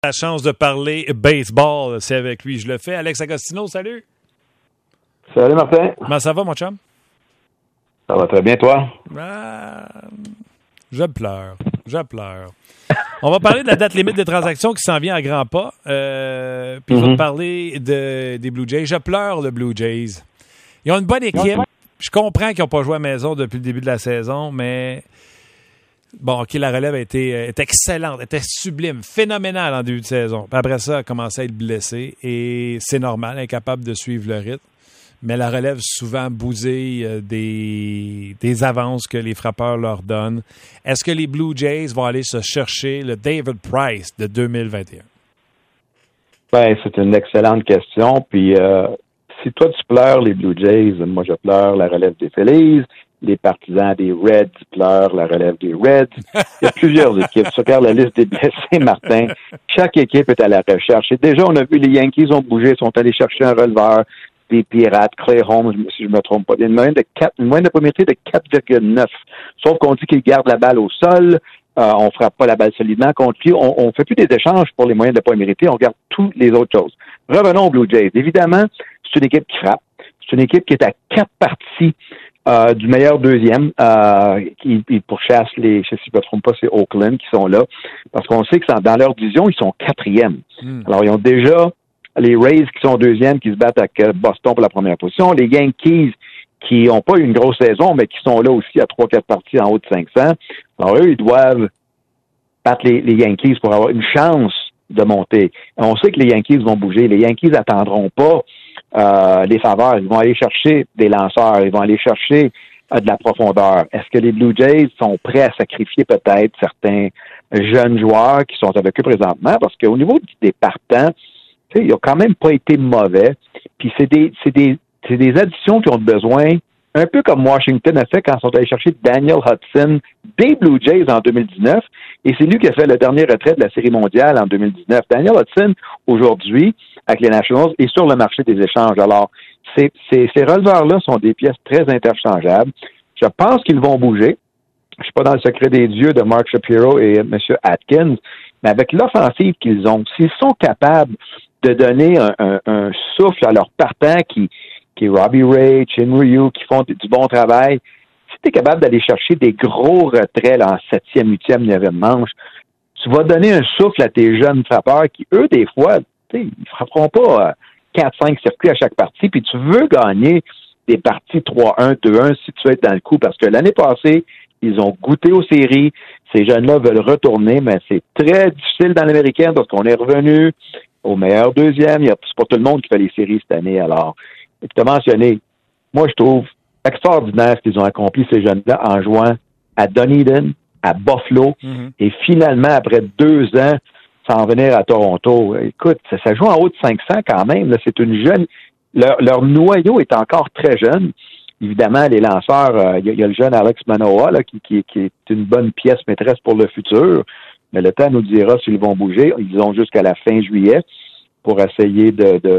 La chance de parler baseball, c'est avec lui, je le fais. Alex Agostino, salut. Salut Martin. Comment ça va, mon chum? Ça va très bien, toi? Je pleure. On va parler de la date limite des transactions qui s'en vient à grands pas. Puis je vais te parler des Blue Jays. Je pleure, le Blue Jays. Ils ont une bonne équipe. Je comprends qu'ils n'ont pas joué à la maison depuis le début de la saison, mais... Bon, OK, la relève est excellente, était sublime, phénoménale en début de saison. Puis après ça, elle a commencé à être blessée et c'est normal, incapable de suivre le rythme. Mais la relève souvent bousille des avances que les frappeurs leur donnent. Est-ce que les Blue Jays vont aller se chercher le David Price de 2021? Ben, c'est une excellente question. Puis, si toi tu pleures les Blue Jays, moi je pleure la relève des Phillies. Les partisans des Reds pleurent la relève des Reds. Il y a plusieurs équipes. Si tu regardes la liste des blessés, Martin, chaque équipe est à la recherche. Et déjà, on a vu les Yankees ont bougé, sont allés chercher un releveur des Pirates, Clay Holmes, si je ne me trompe pas. Il y a une moyenne de propriété de 4,9. Sauf qu'on dit qu'ils gardent la balle au sol. On ne frappe pas la balle solidement contre lui. On ne fait plus des échanges pour les moyens de pas mériter. On garde toutes les autres choses. Revenons aux Blue Jays. Évidemment, c'est une équipe qui frappe. C'est une équipe qui est à 4 parties du meilleur deuxième, qui pourchasse si je ne me trompe pas, c'est Oakland qui sont là, parce qu'on sait que dans leur division, ils sont 4e. Alors, ils ont déjà les Rays qui sont 2e, qui se battent avec Boston pour la première position, les Yankees qui n'ont pas eu une grosse saison, mais qui sont là aussi à 3-4 parties en haut de 500. Alors, eux, ils doivent battre les Yankees pour avoir une chance de monter. On sait que les Yankees vont bouger. Les Yankees n'attendront pas les faveurs. Ils vont aller chercher des lanceurs. Ils vont aller chercher de la profondeur. Est-ce que les Blue Jays sont prêts à sacrifier peut-être certains jeunes joueurs qui sont avec eux présentement? Parce qu'au niveau des partants, ils n'ont quand même pas été mauvais. Puis c'est des additions qui ont besoin, un peu comme Washington a fait quand ils sont allés chercher Daniel Hudson des Blue Jays en 2019. Et c'est lui qui a fait le dernier retrait de la Série mondiale en 2019. Daniel Hudson, aujourd'hui, avec les Nationals, est sur le marché des échanges. Alors, ces releveurs-là sont des pièces très interchangeables. Je pense qu'ils vont bouger. Je suis pas dans le secret des dieux de Mark Shapiro et M. Atkins, mais avec l'offensive qu'ils ont, s'ils sont capables de donner un souffle à leur partant qui est Robbie Ray, Chin Ryu, qui font du bon travail, si tu es capable d'aller chercher des gros retraits là, en 7e, 8e, 9e manche, tu vas donner un souffle à tes jeunes frappeurs qui, eux, des fois, ils ne frapperont pas 4-5 circuits à chaque partie, puis tu veux gagner des parties 3-1, 2-1 si tu veux être dans le coup, parce que l'année passée, ils ont goûté aux séries, ces jeunes-là veulent retourner, mais c'est très difficile dans l'américaine parce qu'on est revenu au meilleur deuxième. C'est pas tout le monde qui fait les séries cette année. Alors, tu as mentionné, moi je trouve extraordinaire ce qu'ils ont accompli, ces jeunes-là, en jouant à Dunedin, à Buffalo, et finalement, après 2 ans, s'en venir à Toronto. Écoute, ça joue en haut de 500 quand même. Là. C'est une jeune... Leur noyau est encore très jeune. Évidemment, les lanceurs, il y a le jeune Alex Manoah là, qui est une bonne pièce maîtresse pour le futur. Mais le temps nous dira s'ils vont bouger. Ils ont jusqu'à la fin juillet pour essayer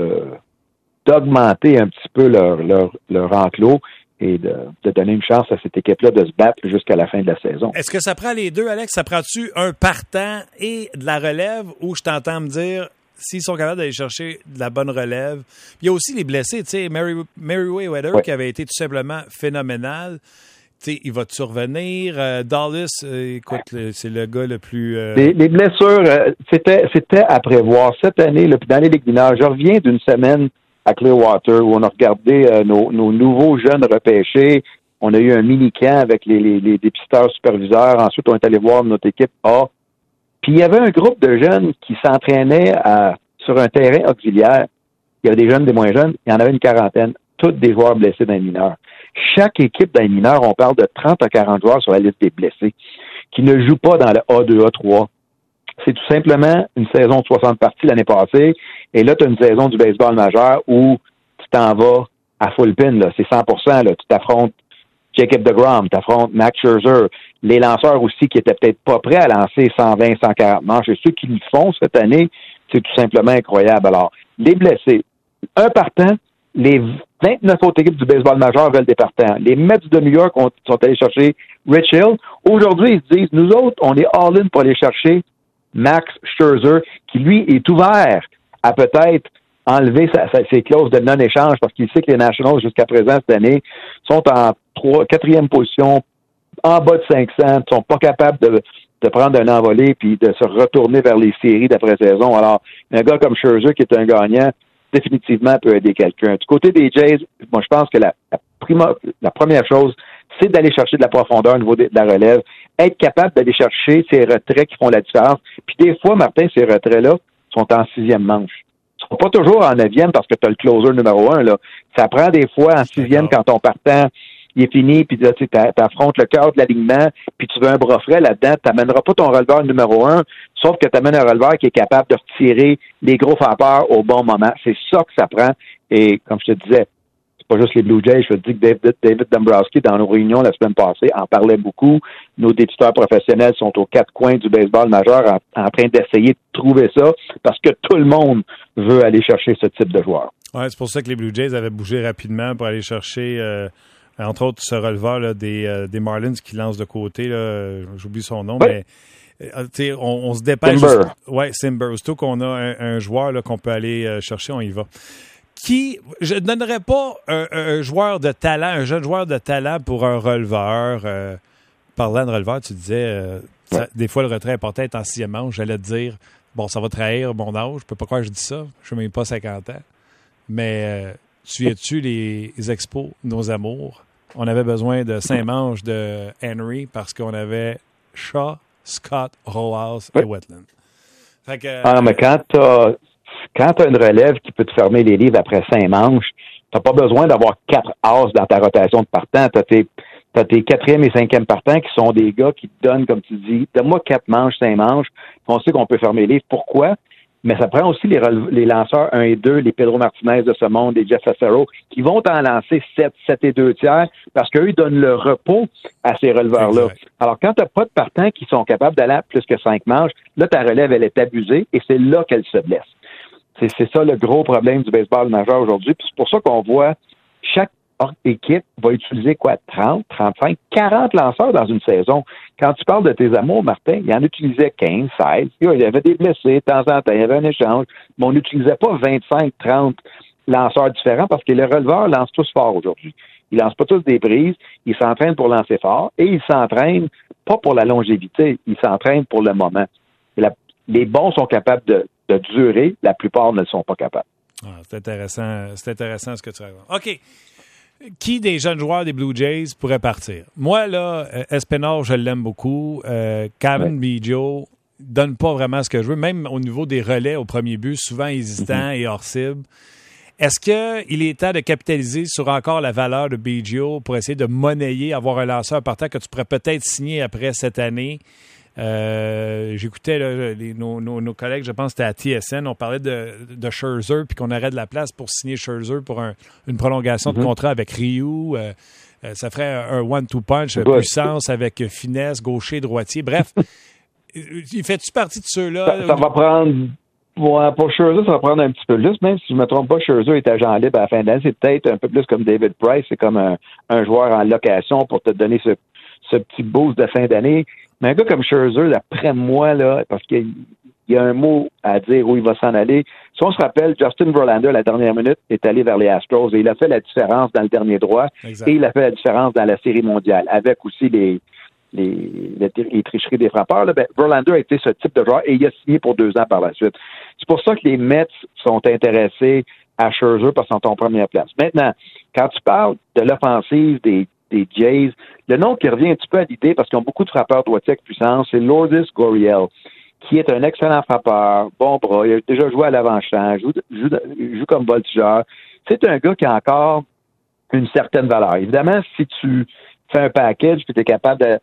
d'augmenter un petit peu leur enclos et de donner une chance à cette équipe-là de se battre jusqu'à la fin de la saison. Est-ce que ça prend les deux, Alex? Ça prend-tu un partant et de la relève ou je t'entends me dire s'ils sont capables d'aller chercher de la bonne relève? Puis il y a aussi les blessés, tu sais, Merriweather qui avait été tout simplement phénoménal. Tu sais, il va te survenir. Dallas, écoute, c'est le gars le plus... Les blessures, c'était à prévoir. Cette année, là, puis dans les ligues mineures, je reviens d'une semaine à Clearwater où on a regardé nos nouveaux jeunes repêchés. On a eu un mini-camp avec les dépisteurs superviseurs. Ensuite, on est allé voir notre équipe A. Puis il y avait un groupe de jeunes qui s'entraînaient sur un terrain auxiliaire. Il y avait des jeunes, des moins jeunes. Il y en avait une quarantaine. Tous des joueurs blessés dans les mineurs. Chaque équipe dans les mineurs, on parle de 30 à 40 joueurs sur la liste des blessés qui ne jouent pas dans le A2, A3. C'est tout simplement une saison de 60 parties l'année passée. Et là, tu as une saison du baseball majeur où tu t'en vas à full pin. Là. C'est 100%. Là. Tu t'affrontes Jacob deGrom, tu affrontes Max Scherzer. Les lanceurs aussi qui étaient peut-être pas prêts à lancer 120, 140 manches. Et ceux qui le font cette année, c'est tout simplement incroyable. Alors, les blessés, un partant, les 29 autres équipes du baseball majeur veulent des partants. Les Mets de New York sont allés chercher Rich Hill. Aujourd'hui, ils se disent, nous autres, on est all-in pour aller chercher Max Scherzer, qui lui est ouvert à peut-être enlever ses clauses de non-échange parce qu'il sait que les Nationals, jusqu'à présent, cette année, sont en 4e position, en bas de 500, ne sont pas capables de prendre un envolé puis de se retourner vers les séries d'après-saison. Alors, un gars comme Scherzer, qui est un gagnant, définitivement peut aider quelqu'un. Du côté des Jays, moi, je pense que la première chose, c'est d'aller chercher de la profondeur au niveau de la relève, être capable d'aller chercher ces retraits qui font la différence. Puis des fois, Martin, ces retraits-là sont en 6e manche. Ils sont pas toujours en 9e parce que tu as le closer numéro 1, là. Ça prend des fois en 6e quand ton partant il est fini, puis là, tu affrontes le cœur de l'alignement, puis tu veux un bras frais là-dedans, tu n'amèneras pas ton releveur numéro 1, sauf que tu amènes un releveur qui est capable de retirer les gros frappeurs au bon moment. C'est ça que ça prend. Et comme je te disais, c'est pas juste les Blue Jays, je te dis que David Dombrowski, dans nos réunions la semaine passée, en parlait beaucoup. Nos détecteurs professionnels sont aux 4 coins du baseball majeur en train d'essayer de trouver ça, parce que tout le monde veut aller chercher ce type de joueur. Ouais, c'est pour ça que les Blue Jays avaient bougé rapidement pour aller chercher... entre autres, ce releveur là, des Marlins qui lance de côté, là, j'oublie son nom, oui. Mais on se dépêche. Simber. Oui, Simber. Surtout qu'on a un joueur là, qu'on peut aller chercher, on y va. Je ne donnerais pas un joueur de talent, un jeune joueur de talent pour un releveur. Parlant de releveur, tu disais, des fois, le retrait est peut-être en 6e manche. J'allais te dire, bon, ça va trahir mon âge. Je peux pas croire que je dis ça. Je n'ai même pas 50 ans. Mais... tu les expos, nos amours? On avait besoin de 5 manches de Henry parce qu'on avait Shaw, Scott, Rojas et Wetland. Fait que, mais quand t'as une relève qui peut te fermer les livres après 5 manches, t'as pas besoin d'avoir 4 as dans ta rotation de partant. T'as tes 4e et 5e partants qui sont des gars qui te donnent, comme tu dis, donne-moi 4 manches, 5 manches, on sait qu'on peut fermer les livres. Pourquoi? Mais ça prend aussi les lanceurs 1 et 2, les Pedro Martinez de ce monde, les Jeff Fassero, qui vont en lancer 7 et 2 tiers, parce qu'eux, ils donnent le repos à ces releveurs-là. Exact. Alors, quand tu n'as pas de partants qui sont capables d'aller à plus que 5 manches, là, ta relève, elle est abusée, et c'est là qu'elle se blesse. C'est ça le gros problème du baseball majeur aujourd'hui, puis c'est pour ça qu'on voit chaque équipe va utiliser 30, 35, 40 lanceurs dans une saison. Quand tu parles de tes amours, Martin, il en utilisait 15, 16. Il y avait des blessés de temps en temps, il y avait un échange, mais on n'utilisait pas 25, 30 lanceurs différents parce que les releveurs lancent tous fort aujourd'hui. Ils lancent pas tous des prises, ils s'entraînent pour lancer fort et ils s'entraînent pas pour la longévité, ils s'entraînent pour le moment. Les bons sont capables de durer, la plupart ne le sont pas capables. C'est intéressant ce que tu racontes. OK. Qui des jeunes joueurs des Blue Jays pourrait partir? Moi, là, Espinal, je l'aime beaucoup. Cavan Biggio donne pas vraiment ce que je veux, même au niveau des relais au premier but, souvent hésitant et hors cible. Est-ce qu'il est temps de capitaliser sur encore la valeur de Biggio pour essayer de monnayer, avoir un lanceur partant que tu pourrais peut-être signer après cette année? J'écoutais là, nos collègues, je pense que c'était à TSN, on parlait de Scherzer puis qu'on aurait de la place pour signer Scherzer pour une prolongation de contrat avec Ryu. Ça ferait un one-two punch, puissance avec finesse, gaucher, droitier. Bref, il fait-tu partie de ceux-là? Ça va prendre... pour Scherzer, ça va prendre un petit peu plus. Même si je ne me trompe pas, Scherzer est agent libre à la fin de l'année. C'est peut-être un peu plus comme David Price. C'est comme un joueur en location pour te donner ce petit boost de fin d'année. Mais un gars comme Scherzer, d'après moi, là, parce qu'il y a un mot à dire où il va s'en aller. Si on se rappelle, Justin Verlander, à la dernière minute, est allé vers les Astros et il a fait la différence dans le dernier droit. Exact. Et il a fait la différence dans la Série mondiale, avec aussi les tricheries des frappeurs. Là, Verlander a été ce type de joueur et il a signé pour 2 ans par la suite. C'est pour ça que les Mets sont intéressés à Scherzer parce qu'ils sont en première place. Maintenant, quand tu parles de l'offensive des Jays, le nom qui revient un petit peu à l'idée, parce qu'ils ont beaucoup de frappeurs droitiers avec puissance, c'est Lourdes Gurriel, qui est un excellent frappeur, bon bras, il a déjà joué à l'avant-champ, joue comme voltigeur. C'est un gars qui a encore une certaine valeur. Évidemment, si tu fais un package puis tu es capable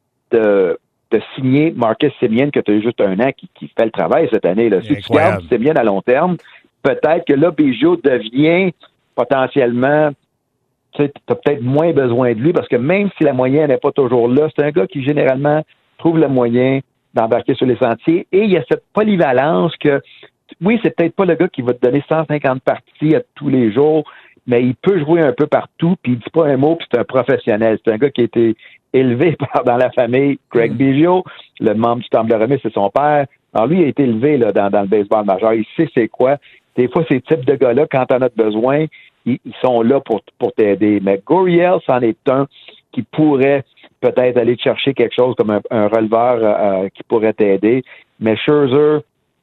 de signer Marcus Semien, que tu as eu juste 1 an, qui fait le travail cette année. Là. Si tu gardes Semien à long terme, peut-être que là, Biggio devient potentiellement... Tu as peut-être moins besoin de lui parce que même si la moyenne n'est pas toujours là, c'est un gars qui généralement trouve le moyen d'embarquer sur les sentiers et il y a cette polyvalence que, oui, c'est peut-être pas le gars qui va te donner 150 parties à tous les jours, mais il peut jouer un peu partout puis il dit pas un mot puis c'est un professionnel. C'est un gars qui a été élevé dans la famille Craig Biggio, le membre du Temple de Remis, c'est son père. Alors, lui, il a été élevé là, dans le baseball majeur. Il sait c'est quoi. Des fois, ces types de gars-là, quand t'en as besoin, ils sont là pour t'aider. Mais Gurriel, c'en est un qui pourrait peut-être aller chercher quelque chose comme un releveur qui pourrait t'aider. Mais Scherzer,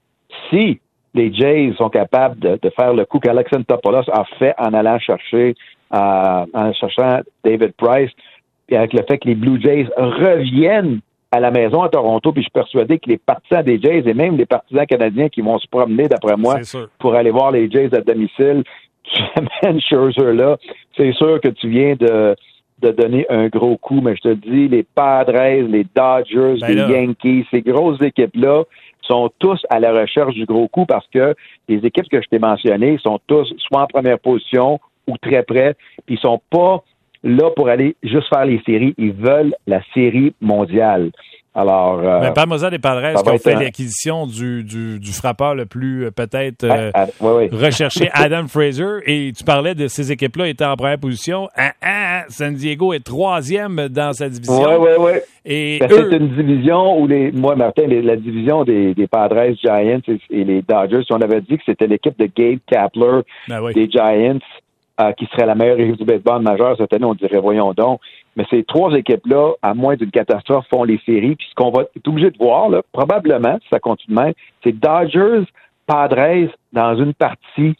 si les Jays sont capables de faire le coup qu'Alexandropoulos a fait en allant chercher en cherchant David Price, et avec le fait que les Blue Jays reviennent à la maison à Toronto, puis je suis persuadé que les partisans des Jays et même les partisans canadiens qui vont se promener, d'après moi, pour aller voir les Jays à domicile, tu amènes Scherzer là, c'est sûr que tu viens de donner un gros coup, mais je te dis, les Padres, les Dodgers, les Yankees, ces grosses équipes-là sont tous à la recherche du gros coup parce que les équipes que je t'ai mentionnées sont tous soit en première position ou très près, puis ils sont pas là pour aller juste faire les séries. Ils veulent la série mondiale. Alors, mais Palmoza des Padres qui ont fait l'acquisition du frappeur le plus peut-être recherché, Adam Fraser, et tu parlais de ces équipes-là étant en première position. San Diego est 3e dans sa division. Oui. Et c'est une division où Martin, la division des Padres, Giants et les Dodgers, si on avait dit que c'était l'équipe de Gabe Kapler des Giants qui serait la meilleure équipe du baseball majeur cette année, on dirait voyons donc. Mais ces trois équipes-là, à moins d'une catastrophe, font les séries. Puis ce qu'on va être obligé de voir, là, probablement, si ça continue de même, c'est Dodgers, Padres dans une partie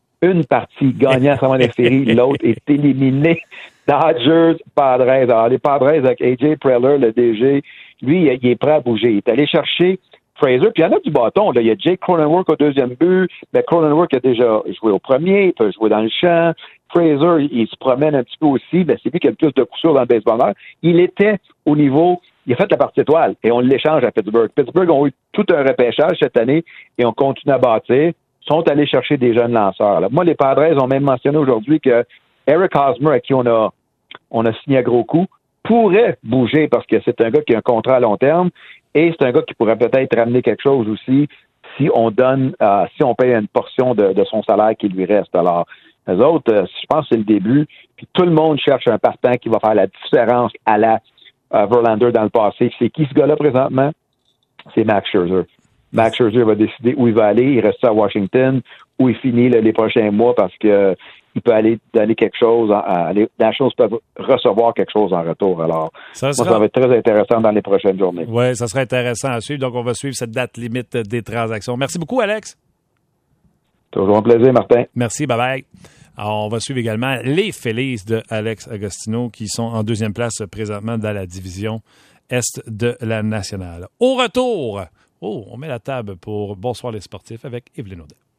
gagnant à les séries, l'autre est éliminé. Dodgers, Padres. Alors les Padres avec AJ Preller, le DG, lui, il est prêt à bouger. Il est allé chercher Fraser, puis il y en a du bâton. Là. Il y a Jake Cronenworth au deuxième but, mais Cronenworth a déjà joué au premier, il peut jouer dans le champ. Fraser, il se promène un petit peu aussi, mais c'est lui qui a le plus de coups sûrs dans le baseball. Il était au niveau, il a fait la partie étoile, et on l'échange à Pittsburgh. Pittsburgh ont eu tout un repêchage cette année, et on continue à bâtir, sont allés chercher des jeunes lanceurs. Là. Moi, les Padres ont même mentionné aujourd'hui que Eric Hosmer, à qui on a signé à gros coup, pourrait bouger parce que c'est un gars qui a un contrat à long terme, et c'est un gars qui pourrait peut-être ramener quelque chose aussi si on paye une portion de son salaire qui lui reste. Alors, les autres, je pense que c'est le début. Puis tout le monde cherche un partant qui va faire la différence à la Verlander dans le passé. C'est qui ce gars-là présentement? C'est Max Scherzer. Max Scherzer va décider où il va aller. Il reste à Washington, où il finit les prochains mois parce que il peut aller donner quelque chose. Les Nationals peuvent recevoir quelque chose en retour. Alors, ça va être très intéressant dans les prochaines journées. Oui, ça sera intéressant à suivre. Donc, on va suivre cette date limite des transactions. Merci beaucoup, Alex. Toujours un plaisir, Martin. Merci, bye-bye. Alors, on va suivre également les Phillies de Alex Agostino qui sont en deuxième place présentement dans la division Est de la Nationale. Au retour, on met la table pour Bonsoir les sportifs avec Evelyne Audet.